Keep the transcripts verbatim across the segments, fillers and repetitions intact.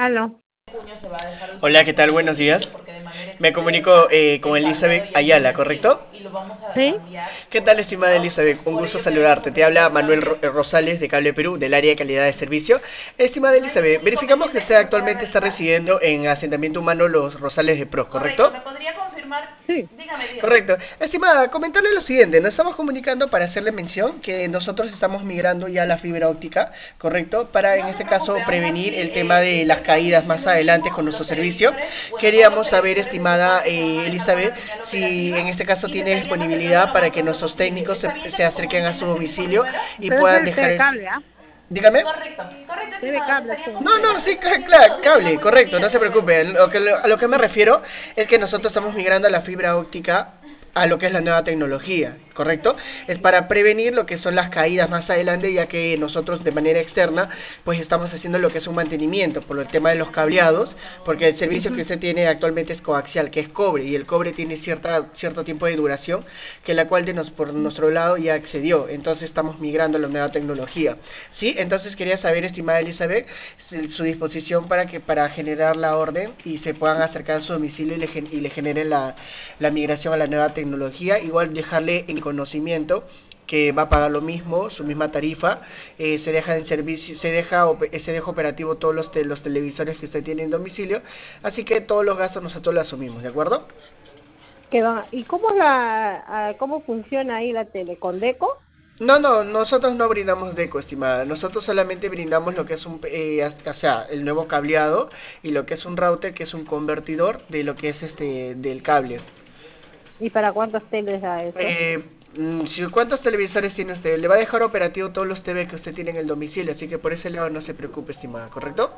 Aló. Hola, ¿qué tal? Buenos días. Me comunico eh, con Elizabeth Ayala, ¿correcto? ¿Sí? ¿Qué tal, estimada Elizabeth? Un gusto saludarte. Te habla Manuel Ro- eh, Rosales de Cable Perú, del área de calidad de servicio. Estimada Elizabeth, verificamos que usted actualmente está residiendo en asentamiento humano Los Rosales de Pros, ¿correcto? Sí. Correcto. Estimada, comentarle lo siguiente, nos estamos comunicando para hacerle mención que nosotros estamos migrando ya a la fibra óptica, ¿correcto? Para en este caso prevenir el tema de las caídas más adelante con nuestro servicio. Queríamos saber, estimada eh, Elizabeth, si en este caso tiene disponibilidad para que nuestros técnicos se, se acerquen a su domicilio y Pero es puedan el dejar T V el... cable, ¿ah? Dígame. T V cable son No, ustedes. no, sí, claro, cable, correcto, no se preocupe. Lo que, a lo que me refiero es que nosotros estamos migrando a la fibra óptica a lo que es la nueva tecnología, ¿correcto? Es para prevenir lo que son las caídas más adelante, ya que nosotros de manera externa, pues estamos haciendo lo que es un mantenimiento por el tema de los cableados, porque el servicio que Ujú. usted tiene actualmente es coaxial, que es cobre, y el cobre tiene cierta, cierto tiempo de duración, que la cual de nos, por nuestro lado ya accedió, entonces estamos migrando a la nueva tecnología, ¿sí? Entonces quería saber, estimada Elizabeth, su su disposición para que para generar la orden y se puedan acercar a su domicilio y le, gen- y le generen la, la migración a la nueva tecnología. Igual dejarle en conocimiento que va a pagar lo mismo, su misma tarifa, eh, se deja en servicio, se deja, op- se deja operativo todos los, te- los televisores que usted tiene en domicilio, así que todos los gastos nosotros los asumimos, ¿de acuerdo? ¿Qué va? ¿Y cómo es la, ah, cómo funciona ahí la tele? ¿Con Deco? No, no, nosotros no brindamos deco, estimada. Nosotros solamente brindamos lo que es un, eh, as- o sea, el nuevo cableado y lo que es un router, que es un convertidor de lo que es este del cable. ¿Y para cuántas teles da eso? Eh, mm, si- ¿Cuántos televisores tiene usted? Le va a dejar operativo todos los T V que usted tiene en el domicilio, así que por ese lado no se preocupe, estimada, ¿correcto?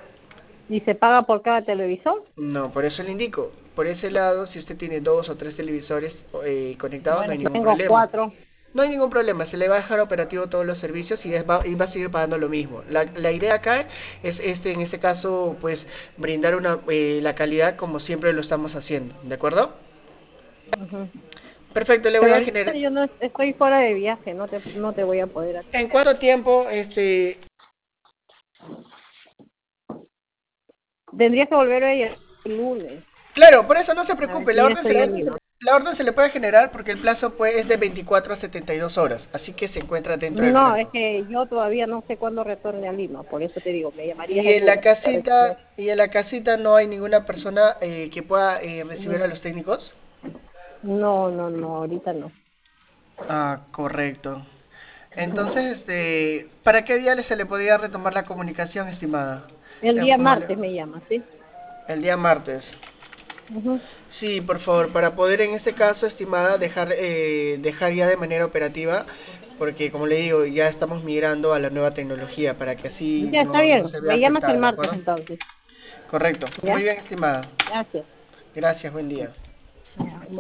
¿Y se paga por cada televisor? No, por eso le indico. Por ese lado, si usted tiene dos o tres televisores eh, conectados, no Bueno, hay yo ningún tengo problema. cuatro. No hay ningún problema, se le va a dejar operativo todos los servicios y, es- va, y va a seguir pagando lo mismo. La, la idea acá es, este, en este caso, pues, brindar una, eh, la calidad como siempre lo estamos haciendo, ¿de acuerdo? Ujú. Perfecto, le voy Pero a ahorita generar... yo no estoy fuera de viaje, no te, no te voy a poder ¿En atender. cuánto tiempo, este... Tendrías que volver hoy el lunes, Claro, por eso no se a ver preocupe, si la ya orden se, estoy la en orden se- Lima. la orden se le puede generar porque el plazo pues, es de veinticuatro a setenta y dos horas, así que se encuentra dentro del No, es rango. que yo todavía no sé cuándo retorne a Lima, por eso te digo, me llamarías Y el en la lunes. A ver si ya- casita, y en la casita no hay ninguna persona eh, que pueda eh, recibir a Mm, los técnicos. no, no, no, ahorita no. Ah, correcto. Entonces, este, ¿para qué día le- se le podría retomar la comunicación, estimada? El Eh, día como le- martes me llama, ¿sí? el día martes. Ujú. Sí, por favor, para poder en este caso, estimada, dejar, eh, dejar ya de manera operativa, porque como le digo, ya estamos migrando a la nueva tecnología para que así Ya está no, no bien, se vea me llamas el afectada, ¿de martes acuerdo? entonces, Correcto. Muy ¿ya? bien, estimada. Gracias. Gracias, buen día.